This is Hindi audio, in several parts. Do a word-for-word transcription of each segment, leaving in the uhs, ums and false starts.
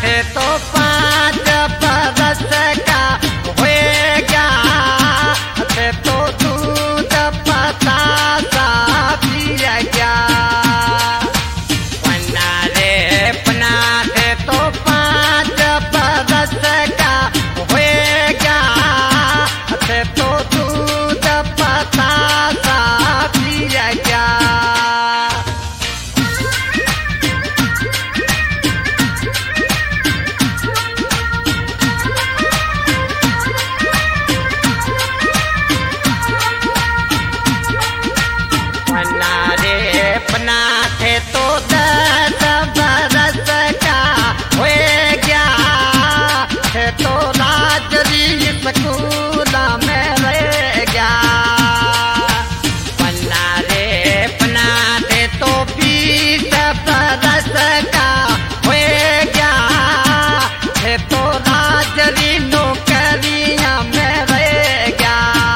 थे तो पाँच बरस का होएगा, थे तो दूध पतासा पिएगा। पन्ना रे पन्ना थे तो पाँच बरस का होएगा, थे तो दूध पतासा पिएगा। पन्ना रे पन्ना थे तो दस बरस का होएगा, थे तो राजरी स्कूल में रहेगा। पन्ना रे पन्ना थे तो बीस बरस का होएगा, थे तो राजरी नौकरियां में रहेगा।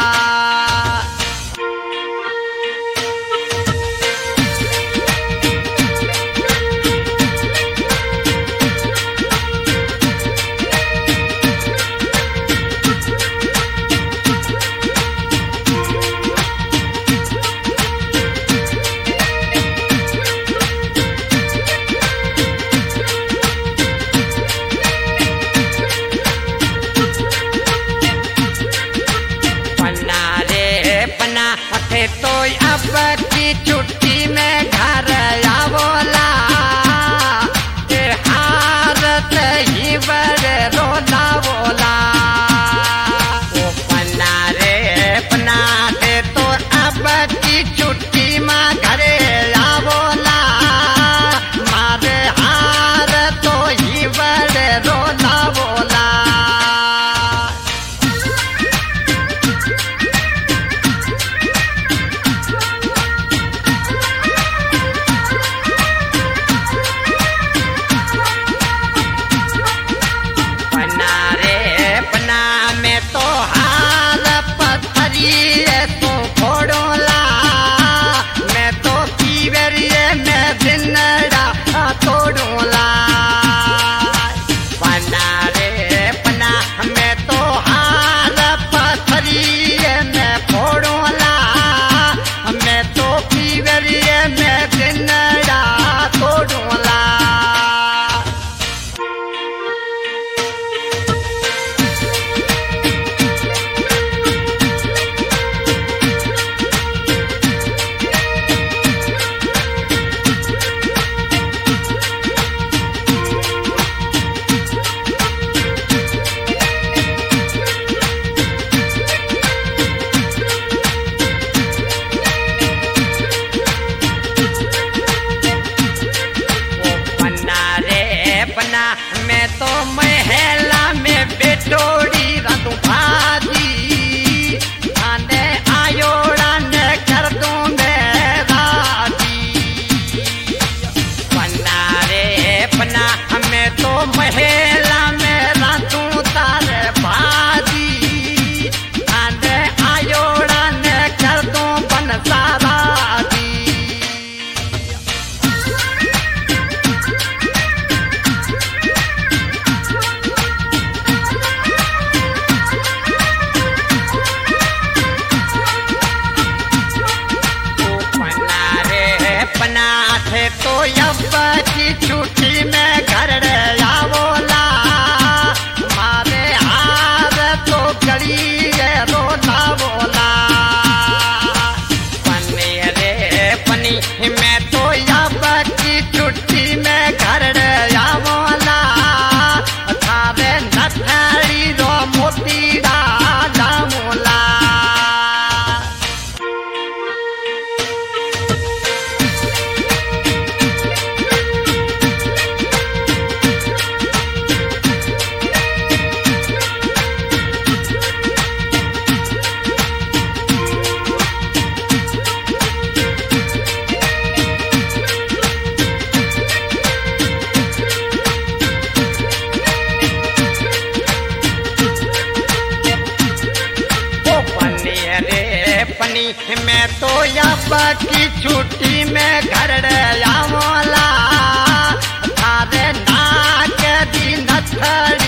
पन्ना रे पन्ना थे तो अब की छुट्टी में घर आवोला, ते हारत ही बड़े रोला बोला। ओ पन्ना रे पन्ना थे तो अब की छुट्टी में घर आवोला, मारे हार तो ही बड़े रोला बोला। पन्ना रे पन्ना में तो हाल पत्थरी तो फोड़ोला, मैं तो पीवरिए में दिनड़ा तोड़ोला। पन्ना रे पन्ना में तो हाल पत्थरी में फोड़ोला, मैं तो पीवरिए में दिनड़ा तोड़ोला। पन्ना रे पन्ना मैं तो महिला में बेटोड़ी रंधू भाजी, खाने आयोड़ा ने कर दूं मैं राजी। पन्ना रे पन्ना मैं तो महिला में रंधू तारे भाजी, खाने आयोड़ा ने कर दूं बन सारा जी। पन्ना रे पन्ना थे तो अब की छुट्टी में घर आवोला, मारे हार तो गड़ी रोना बोला। पन्नी रे पन्नी मैं तो अब की छुट्टी में घर आवोला, थारे नथड़ी रो मोती डाला मोला। पनी मैं तो अब की छुट्टी में घर आवला, थारे नाक दिन खड़ी